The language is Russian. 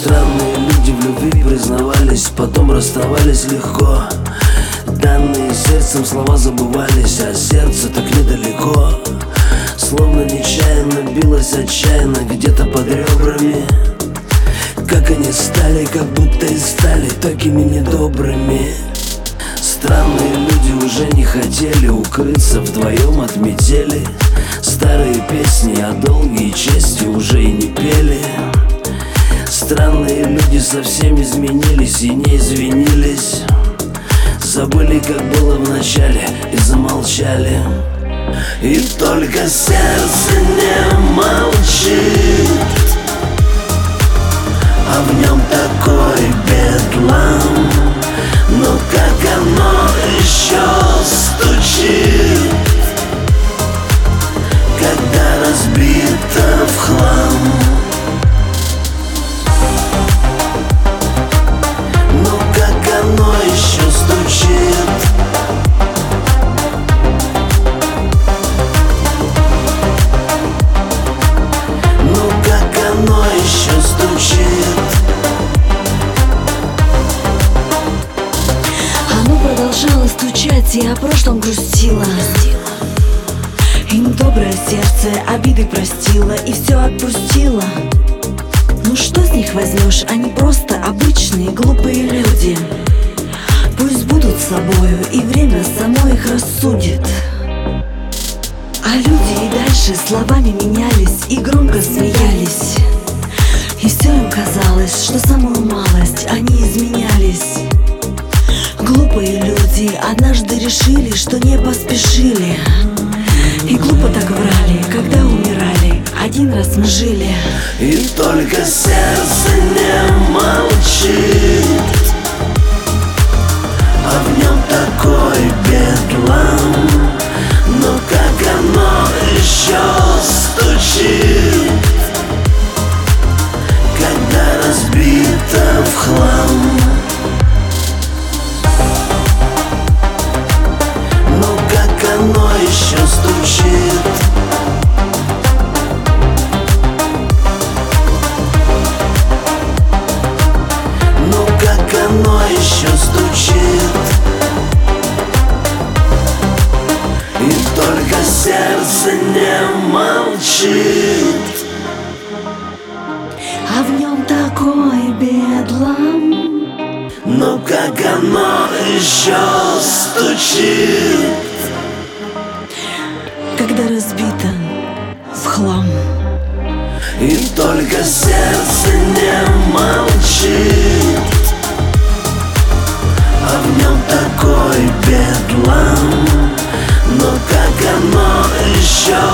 Странные люди в любви признавались, потом расставались легко. Данные сердцем слова забывались, а сердце так недалеко. Словно нечаянно билось отчаянно где-то под ребрами. Как они стали, как будто и стали такими недобрыми. Странные люди уже не хотели укрыться, вдвоем от метели. Старые песни о долге и чести уже и не пели. Странные люди совсем изменились и не извинились. Забыли, как было в начале, и замолчали. И только сердце не молчит, а в нем такой бедлам. Но как оно еще стучит, когда разбито в хлам. Но как оно еще стучит, ну как оно еще стучит. Оно продолжало стучать, и о прошлом грустило. Им доброе сердце обиды простило и все отпустило. Ну что с них возьмешь, они просто обычные глупые люди. Пусть будут собою, и время само их рассудит. А люди и дальше словами менялись и громко смеялись. И все им казалось, что самую малость они изменялись. Глупые люди однажды решили, что не поспешили. И глупо так врали, когда умирали. Один раз мы жили. И только сердце не молчит, а в нем такой бедлам. Но как оно еще стучит, когда разбито в хлам. Но как оно еще стучит, ну как оно еще стучит. И только сердце не молчит, А в нем такой бедлам. но как оно еще стучит, Когда разбито в хлам. и только сердце не молчит, а в нем такой бедлам. Но как оно еще